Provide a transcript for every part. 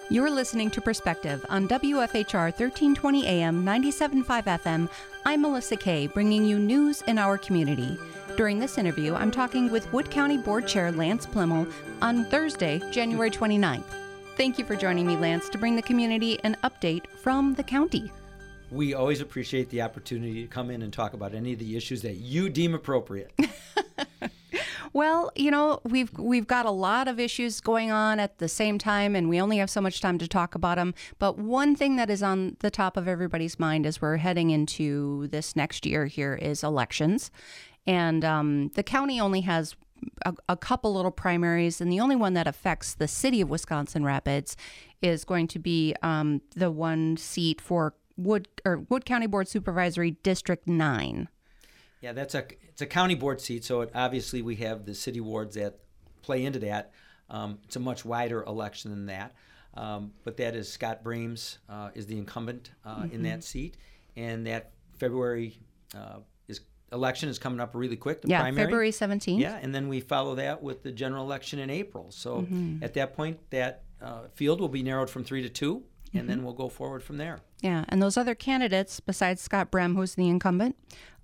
You're listening to Perspective on WFHR 1320 AM, 97.5 FM. I'm Melissa Kay, bringing you news in our community. During this interview, I'm talking with Wood County Board Chair Lance Plimmel on Thursday, January 29th. Thank you for joining me, Lance, to bring the community an update from the county. We always appreciate the opportunity to come in and talk about any of the issues that you deem appropriate. Well, you know, we've got a lot of issues going on at the same time, and we only have so much time to talk about them. But one thing that is on the top of everybody's mind as we're heading into this next year here is elections. And the county only has a couple little primaries, and the only one that affects the city of Wisconsin Rapids is going to be the one seat for Wood County Board Supervisory District 9. Yeah, it's a county board seat, so obviously we have the city wards that play into that. It's a much wider election than that, but that is Scott Breams is the incumbent in that seat, and that February election is coming up really quick. The primary. February 17th. Yeah, and then we follow that with the general election in April. So at that point, that field will be narrowed from 3 to 2. And then we'll go forward from there. Yeah, and those other candidates, besides Scott Brem, who's the incumbent,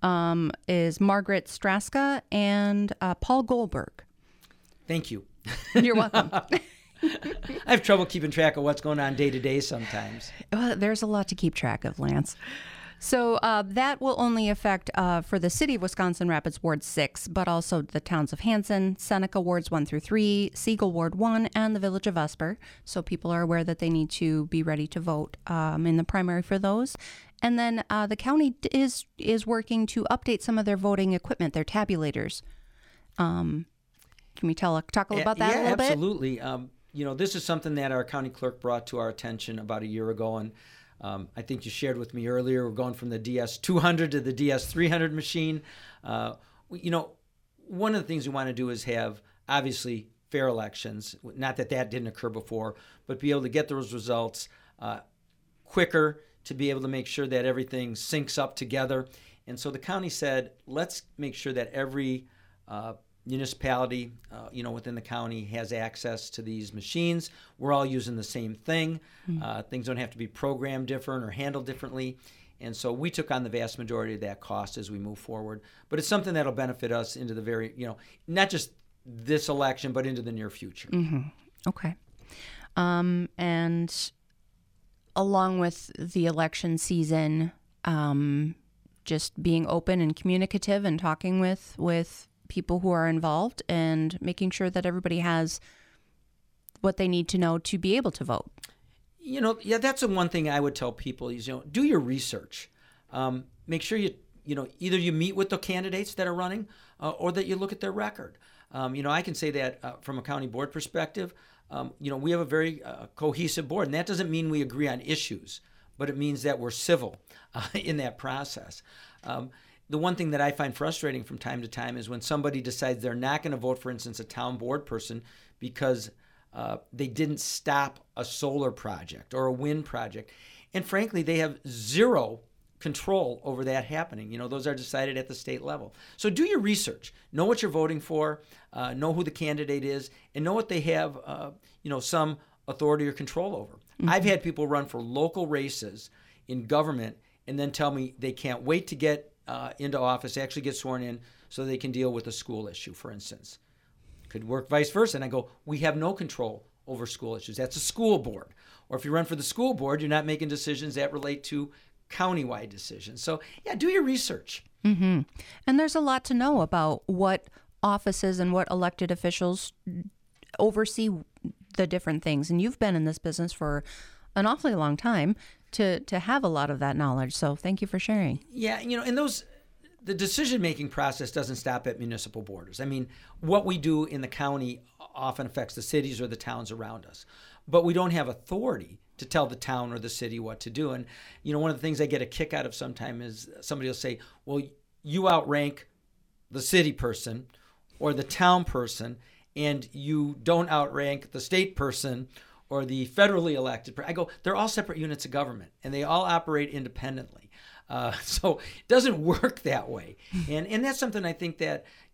is Margaret Straska and Paul Goldberg. Thank you. You're welcome. I have trouble keeping track of what's going on day to day sometimes. Well, there's a lot to keep track of, Lance. So that will only affect for the city of Wisconsin Rapids Ward 6, but also the towns of Hanson, Seneca Wards 1 through 3, Siegel Ward 1, and the village of Vesper. So people are aware that they need to be ready to vote in the primary for those. And then the county is working to update some of their voting equipment, their tabulators. Can we talk about that a little bit? Yeah, absolutely. This is something that our county clerk brought to our attention about a year ago, and I think you shared with me earlier, we're going from the DS200 to the DS300 machine. One of the things we want to do is have, obviously, fair elections. Not that didn't occur before, but be able to get those results quicker, to be able to make sure that everything syncs up together. And so the county said, let's make sure that every municipality, within the county has access to these machines. We're all using the same thing. Things don't have to be programmed different or handled differently. And so we took on the vast majority of that cost as we move forward. But it's something that'll benefit us into the very, not just this election, but into the near future. Okay. And along with the election season, just being open and communicative and talking with people who are involved and making sure that everybody has what they need to know to be able to vote. That's the one thing I would tell people is, do your research. Make sure either you meet with the candidates that are running or that you look at their record. I can say that from a county board perspective, we have a very cohesive board, and that doesn't mean we agree on issues, but it means that we're civil in that process. The one thing that I find frustrating from time to time is when somebody decides they're not going to vote, for instance, a town board person because they didn't stop a solar project or a wind project. And frankly, they have zero control over that happening. Those are decided at the state level. So do your research. Know what you're voting for, know who the candidate is, and know what they have, some authority or control over. I've had people run for local races in government and then tell me they can't wait to get into office, actually get sworn in so they can deal with a school issue, for instance. Could work vice versa. And I go, we have no control over school issues. That's a school board. Or if you run for the school board, you're not making decisions that relate to countywide decisions. So, do your research. And there's a lot to know about what offices and what elected officials oversee the different things. And you've been in this business for an awfully long time to have a lot of that knowledge. So thank you for sharing. Yeah, and the decision-making process doesn't stop at municipal borders. I mean, what we do in the county often affects the cities or the towns around us. But we don't have authority to tell the town or the city what to do. And, one of the things I get a kick out of sometimes is somebody will say, well, you outrank the city person or the town person, and you don't outrank the state person or the federally elected. I go, they're all separate units of government, and they all operate independently. So it doesn't work that way. And that's something I think that,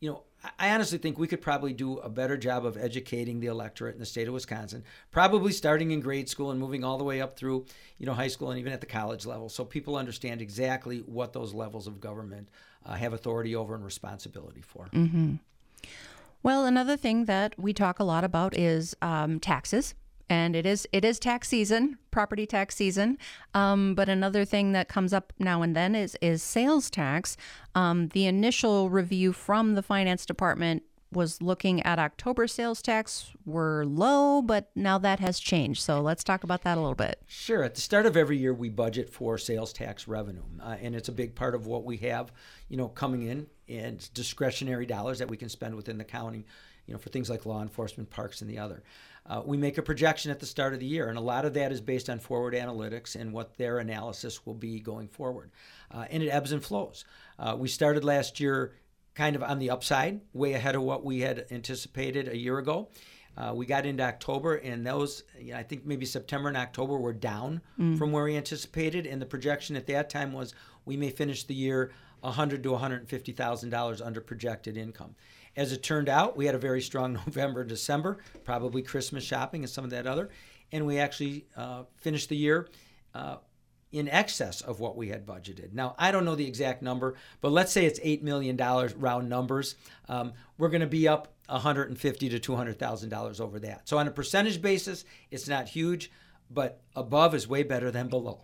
I honestly think we could probably do a better job of educating the electorate in the state of Wisconsin, probably starting in grade school and moving all the way up through, high school and even at the college level, so people understand exactly what those levels of government have authority over and responsibility for. Mm-hmm. Well, another thing that we talk a lot about is taxes. And it is tax season, property tax season. But another thing that comes up now and then is sales tax. The initial review from the finance department was looking at October sales tax were low, but now that has changed. So let's talk about that a little bit. Sure. At the start of every year, we budget for sales tax revenue, and it's a big part of what we have, coming in, and discretionary dollars that we can spend within the county, for things like law enforcement, parks, and the other. We make a projection at the start of the year, and a lot of that is based on forward analytics and what their analysis will be going forward. And it ebbs and flows. We started last year kind of on the upside, way ahead of what we had anticipated a year ago. We got into October, and those, I think maybe September and October were down from where we anticipated, and the projection at that time was we may finish the year $100,000 to $150,000 under projected income. As it turned out, we had a very strong November and December, probably Christmas shopping and some of that other, and we actually finished the year in excess of what we had budgeted. Now, I don't know the exact number, but let's say it's $8 million round numbers. We're going to be up $150,000 to $200,000 over that. So on a percentage basis, it's not huge, but above is way better than below.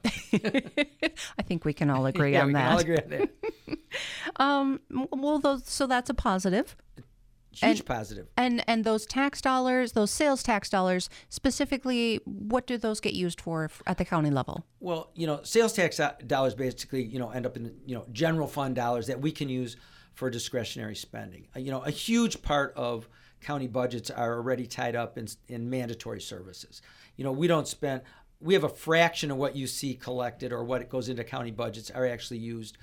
I think we can all agree on that. We can all agree on that. So that's a positive. Huge positive. And those tax dollars, those sales tax dollars, specifically, what do those get used for at the county level? Well, sales tax dollars basically, end up in, general fund dollars that we can use for discretionary spending. A huge part of county budgets are already tied up in mandatory services. We have a fraction of what you see collected or what goes into county budgets are actually used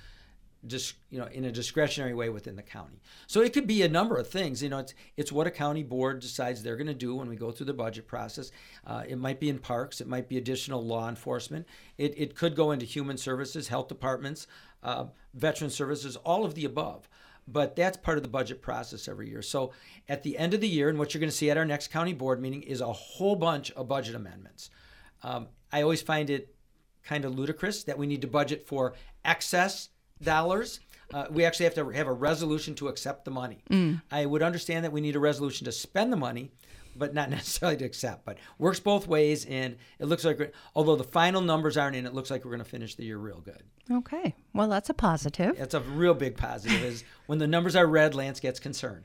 in a discretionary way within the county. So it could be a number of things. It's what a county board decides they're going to do when we go through the budget process. It might be in parks. It might be additional law enforcement. It could go into human services, health departments, veteran services, all of the above. But that's part of the budget process every year. So at the end of the year, and what you're going to see at our next county board meeting is a whole bunch of budget amendments. I always find it kind of ludicrous that we need to budget for excess dollars. We actually have to have a resolution to accept the money. I would understand that we need a resolution to spend the money, but not necessarily to accept. But works both ways, and it looks like, although the final numbers aren't in, it looks like we're going to finish the year real good. Okay. Well, that's a positive. That's a real big positive, is when the numbers are red, Lance gets concerned.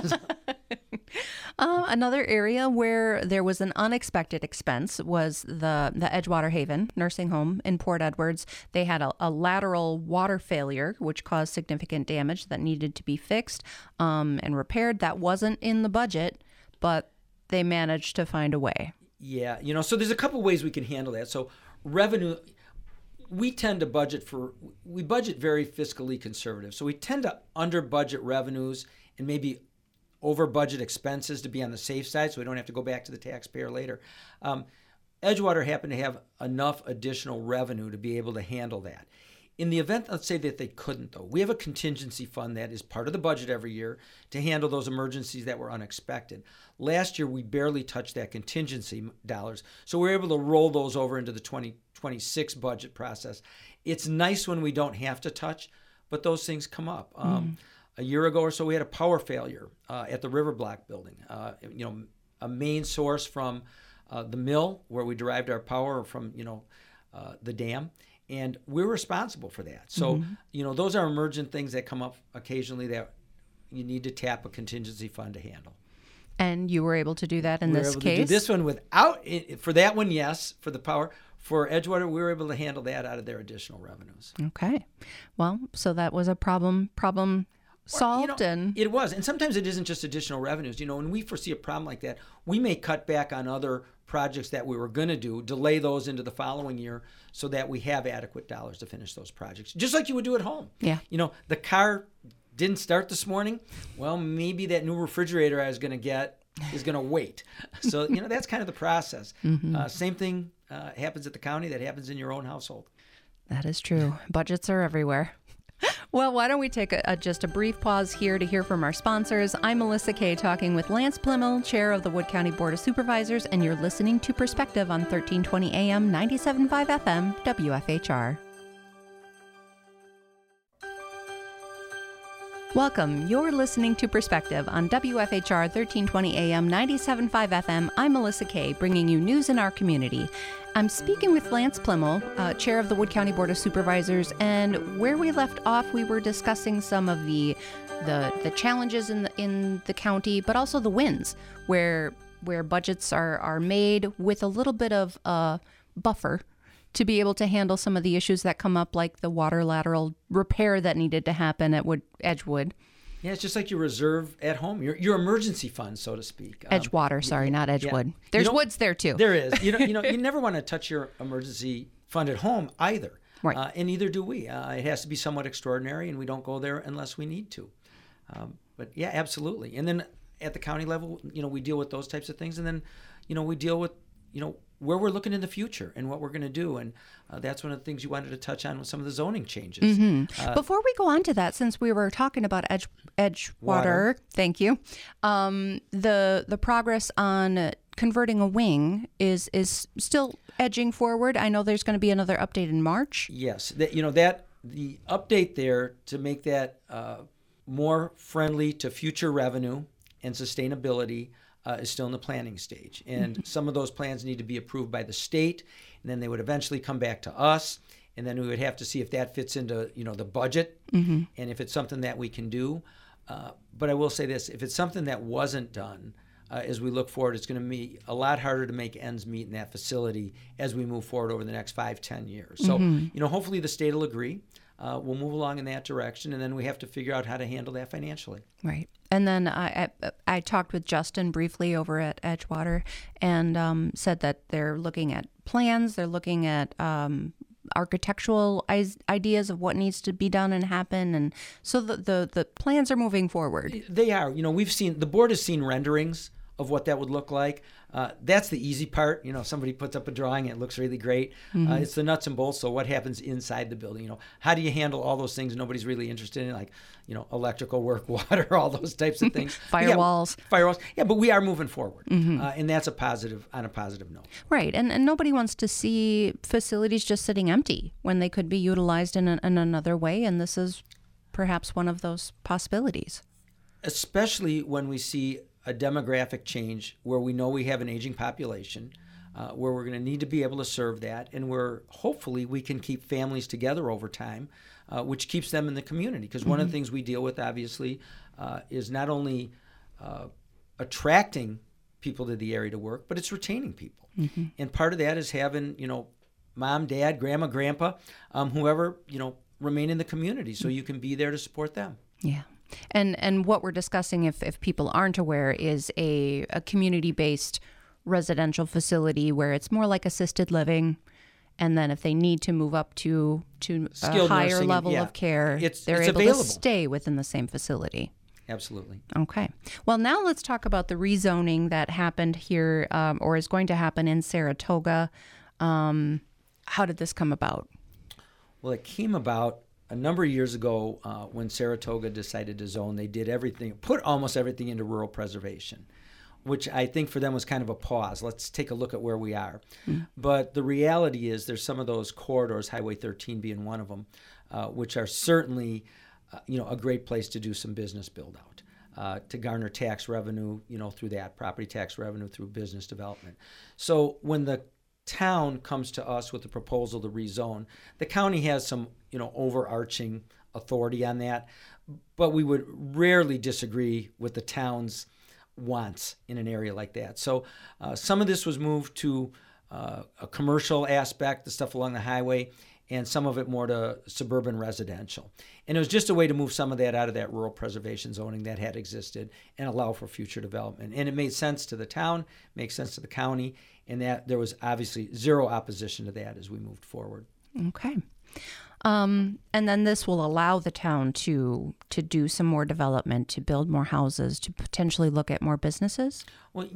Another area where there was an unexpected expense was the Edgewater Haven nursing home in Port Edwards. They had a lateral water failure, which caused significant damage that needed to be fixed and repaired. That wasn't in the budget, but they managed to find a way. Yeah, so there's a couple ways we can handle that. So revenue, we tend to budget very fiscally conservative. So we tend to under budget revenues and maybe over budget expenses to be on the safe side so we don't have to go back to the taxpayer later. Edgewater happened to have enough additional revenue to be able to handle that. In the event, let's say that they couldn't, though, we have a contingency fund that is part of the budget every year to handle those emergencies that were unexpected. Last year, we barely touched that contingency dollars, so we're able to roll those over into the 2026 budget process. It's nice when we don't have to touch, but those things come up. A year ago or so, we had a power failure at the River Block building. A main source from the mill where we derived our power from, the dam. And we're responsible for that. So, those are emergent things that come up occasionally that you need to tap a contingency fund to handle. And you were able to do that in this case? We were able to do this one without, for that one, yes, for the power. For Edgewater, we were able to handle that out of their additional revenues. Okay. Well, so that was a problem solved. It was. And sometimes it isn't just additional revenues. When we foresee a problem like that, we may cut back on other projects that we were going to do, delay those into the following year so that we have adequate dollars to finish those projects, just like you would do at home. Yeah. The car didn't start this morning. Well, maybe that new refrigerator I was going to get is going to wait. So, that's kind of the process. Same thing happens at the county that happens in your own household. That is true. Budgets are everywhere. Well, why don't we take just a brief pause here to hear from our sponsors. I'm Melissa Kay, talking with Lance Plimmel, Chair of the Wood County Board of Supervisors, and you're listening to Perspective on 1320 AM, 97.5 FM, WFHR. Welcome. You're listening to Perspective on WFHR 1320 AM 97.5 FM. I'm Melissa Kay, bringing you news in our community. I'm speaking with Lance Plimmel, Chair of the Wood County Board of Supervisors, and where we left off, we were discussing some of the challenges in the county, but also the wins, where budgets are made with a little bit of buffer to be able to handle some of the issues that come up, like the water lateral repair that needed to happen at Edgewood. Yeah, it's just like your reserve at home, your emergency fund, so to speak. Edgewater, sorry, not Edgewood. Yeah. There's woods there too. There is. You never want to touch your emergency fund at home either. Right. And neither do we. It has to be somewhat extraordinary, and we don't go there unless we need to. But yeah, absolutely. And then at the county level, we deal with those types of things, and then, we deal with, where we're looking in the future and what we're going to do. And that's one of the things you wanted to touch on with some of the zoning changes. Mm-hmm. Before we go on to that, since we were talking about Edgewater, thank you, the progress on converting a wing is still edging forward. I know there's going to be another update in March. Yes. The update there to make that more friendly to future revenue and sustainability is still in the planning stage. And some of those plans need to be approved by the state, and then they would eventually come back to us, and then we would have to see if that fits into, the budget, and if it's something that we can do. But I will say this, if it's something that wasn't done, as we look forward, it's going to be a lot harder to make ends meet in that facility as we move forward over the next 5-10 years. So, hopefully the state will agree. We'll move along in that direction, and then we have to figure out how to handle that financially. Right. And then I talked with Justin briefly over at Edgewater, and said that they're looking at plans, they're looking at architectural ideas of what needs to be done and happen, and so the plans are moving forward. They are. The board has seen renderings of what that would look like. That's the easy part. Somebody puts up a drawing, it looks really great. It's the nuts and bolts. So what happens inside the building? How do you handle all those things nobody's really interested in, like, electrical work, water, all those types of things. Firewalls. Firewalls. Yeah, but we are moving forward. And that's on a positive note. Right. And nobody wants to see facilities just sitting empty when they could be utilized in another way. And this is perhaps one of those possibilities. Especially when we see a demographic change where we know we have an aging population, where we're going to need to be able to serve that, and where hopefully we can keep families together over time, which keeps them in the community. Because one of the things we deal with, obviously, is not only attracting people to the area to work, but it's retaining people. And part of that is having, mom, dad, grandma, grandpa, whoever, remain in the community so you can be there to support them. Yeah. And what we're discussing, if people aren't aware, is a community-based residential facility where it's more like assisted living. And then if they need to move up to a higher level of care, they're able to stay within the same facility. Absolutely. Okay. Well, now let's talk about the rezoning that happened here, or is going to happen in Saratoga. How did this come about? Well, it came about a number of years ago when Saratoga decided to zone. They did everything, put almost everything into rural preservation, which I think for them was kind of a pause. Let's take a look at where we are. But the reality is there's some of those corridors, Highway 13 being one of them, which are certainly a great place to do some business build out, to garner tax revenue, through that, property tax revenue through business development. So when the town comes to us with a proposal to rezone, the county has some overarching authority on that, but we would rarely disagree with the town's wants in an area like that. So some of this was moved to a commercial aspect, the stuff along the highway, and some of it more to suburban residential. And it was just a way to move some of that out of that rural preservation zoning that had existed and allow for future development. And it made sense to the town, makes sense to the county, and that there was obviously zero opposition to that as we moved forward. Okay. And then this will allow the town to do some more development, to build more houses, to potentially look at more businesses? Well,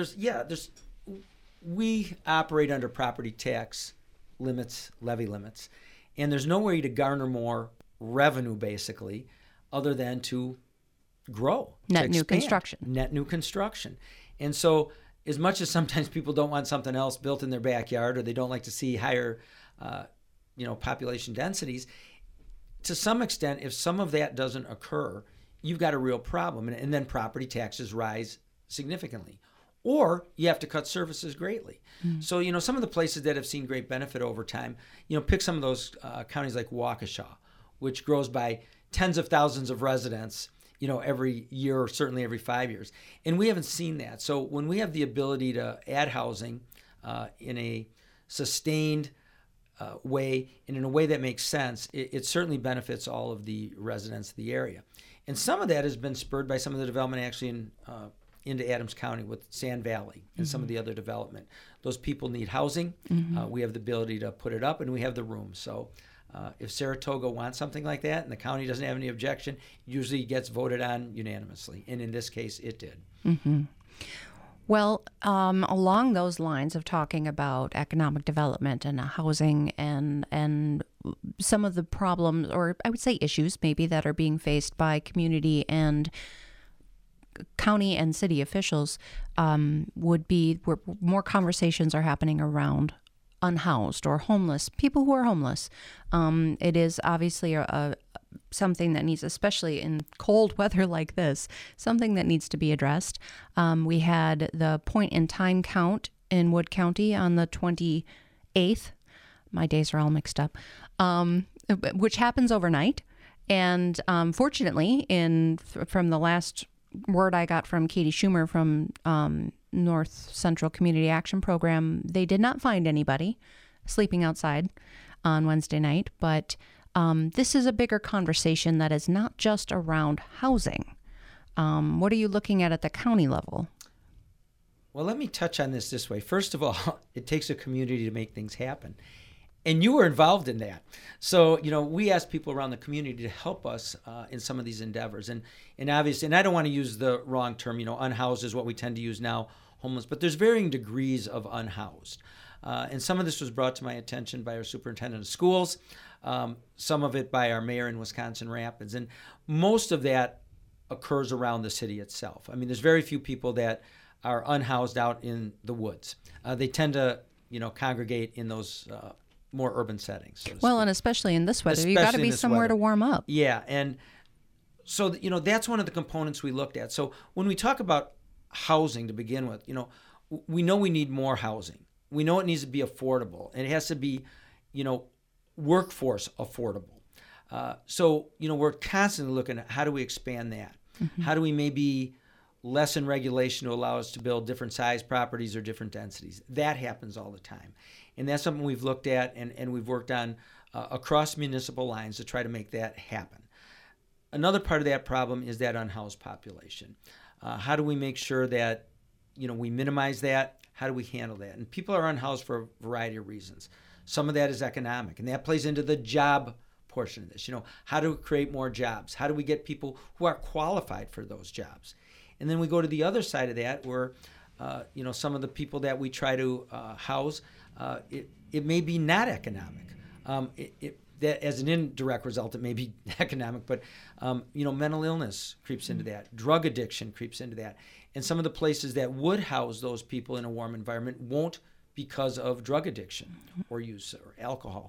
we operate under property tax limits, levy limits, and there's no way to garner more revenue basically, other than to grow, net new construction. Net new construction. And so as much as sometimes people don't want something else built in their backyard, or they don't like to see higher population densities, to some extent, if some of that doesn't occur, you've got a real problem. And then property taxes rise significantly. Or you have to cut services greatly. So, some of the places that have seen great benefit over time, pick some of those counties like Waukesha, which grows by tens of thousands of residents, every year, or certainly every 5 years. And we haven't seen that. So when we have the ability to add housing in a sustained way and in a way that makes sense, it certainly benefits all of the residents of the area. And some of that has been spurred by some of the development actually into Adams County with Sand Valley and some of the other development. Those people need housing. We have the ability to put it up, and we have the room. So if Saratoga wants something like that and the county doesn't have any objection, usually it gets voted on unanimously. And in this case, it did. Mm-hmm. Well, along those lines of talking about economic development and housing and some of the problems, or I would say issues maybe, that are being faced by community and county and city officials, would be where more conversations are happening around unhoused or homeless, people who are homeless. It is obviously something that needs, especially in cold weather like this, something that needs to be addressed. We had the point in time count in Wood County on the 28th. My days are all mixed up, which happens overnight. And fortunately, from the last word I got from Katie Schumer from North Central Community Action Program, they did not find anybody sleeping outside on Wednesday night. But this is a bigger conversation that is not just around housing. What are you looking at the county level? Well, let me touch on this way. First of all, it takes a community to make things happen. And you were involved in that. So, we asked people around the community to help us in some of these endeavors. And obviously, and I don't want to use the wrong term, unhoused is what we tend to use now, homeless, but there's varying degrees of unhoused. And some of this was brought to my attention by our superintendent of schools, some of it by our mayor in Wisconsin Rapids. And most of that occurs around the city itself. I mean, there's very few people that are unhoused out in the woods. They tend to, congregate in those more urban settings. So well, and especially in this weather, you've got to be somewhere to warm up. Yeah, and so, that's one of the components we looked at. So when we talk about housing to begin with, we know we need more housing. We know it needs to be affordable, and it has to be, workforce affordable. So, we're constantly looking at how do we expand that? Mm-hmm. How do we maybe lessen regulation to allow us to build different size properties or different densities? That happens all the time. And that's something we've looked at and we've worked on across municipal lines to try to make that happen. Another part of that problem is that unhoused population. How do we make sure that, we minimize that? How do we handle that? And people are unhoused for a variety of reasons. Some of that is economic, and that plays into the job portion of this. How do we create more jobs? How do we get people who are qualified for those jobs? And then we go to the other side of that where, some of the people that we try to house, it may be not economic. That as an indirect result, it may be economic, but mental illness creeps into that. Drug addiction creeps into that. And some of the places that would house those people in a warm environment won't because of drug addiction or use or alcohol.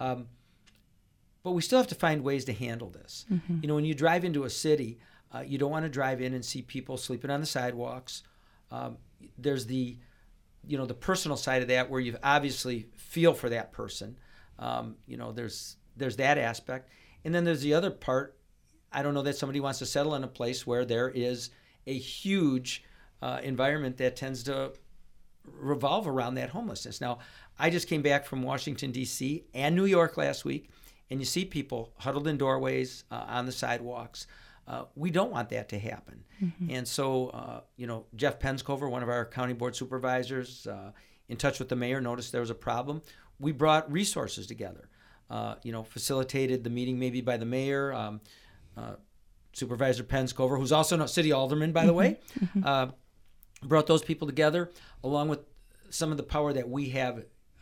But we still have to find ways to handle this. Mm-hmm. When you drive into a city, you don't want to drive in and see people sleeping on the sidewalks. There's the personal side of that where you obviously feel for that person. There's that aspect. And then there's the other part. I don't know that somebody wants to settle in a place where there is a huge environment that tends to revolve around that homelessness. Now, I just came back from Washington, D.C. and New York last week, and you see people huddled in doorways on the sidewalks. We don't want that to happen. Mm-hmm. And so, Jeff Penscover, one of our county board supervisors, in touch with the mayor, noticed there was a problem. We brought resources together, facilitated the meeting maybe by the mayor, Supervisor Penscover, who's also a city alderman, by the way, brought those people together along with some of the power that we have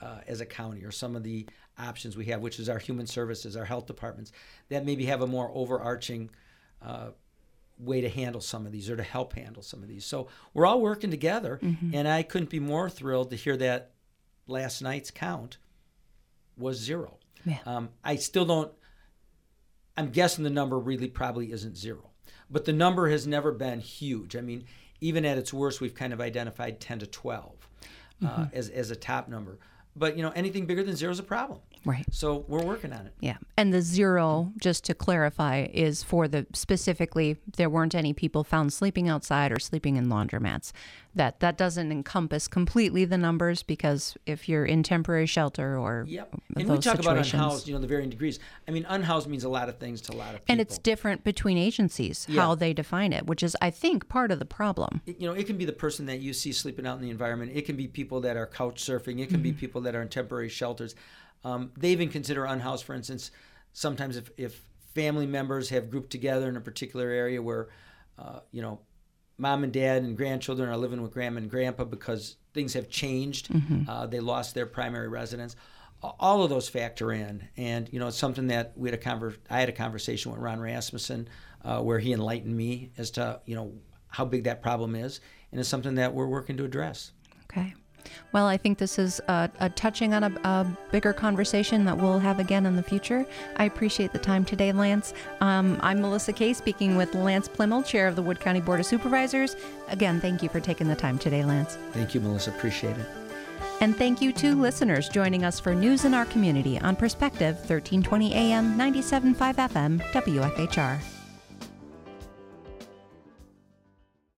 as a county, or some of the options we have, which is our human services, our health departments, that maybe have a more overarching way to handle some of these, or to help handle some of these. So we're all working together, and I couldn't be more thrilled to hear that last night's count was 0. Yeah. I still don't, I'm guessing the number really probably isn't 0, but the number has never been huge. I mean, even at its worst, we've kind of identified 10 to 12 as a top number. But, anything bigger than 0 is a problem. Right. So we're working on it. Yeah. And the 0, just to clarify, is for specifically, there weren't any people found sleeping outside or sleeping in laundromats. That doesn't encompass completely the numbers, because if you're in temporary shelter or Yep. those And we talk about situations. unhoused, the varying degrees. I mean, unhoused means a lot of things to a lot of people. And it's different between agencies, how they define it, which is, I think, part of the problem. It can be the person that you see sleeping out in the environment. It can be people that are couch surfing. It can be people that are in temporary shelters. They even consider unhoused, for instance, sometimes if family members have grouped together in a particular area where, mom and dad and grandchildren are living with grandma and grandpa because things have changed. They lost their primary residence. All of those factor in. And, it's something that I had a conversation with Ron Rasmussen where he enlightened me as to, how big that problem is. And it's something that we're working to address. Okay. Well, I think this is a touching on a bigger conversation that we'll have again in the future. I appreciate the time today, Lance. I'm Melissa Kay, speaking with Lance Plimmel, Chair of the Wood County Board of Supervisors. Again, thank you for taking the time today, Lance. Thank you, Melissa. Appreciate it. And thank you to listeners joining us for News in Our Community on Perspective 1320 AM, 97.5 FM, WFHR.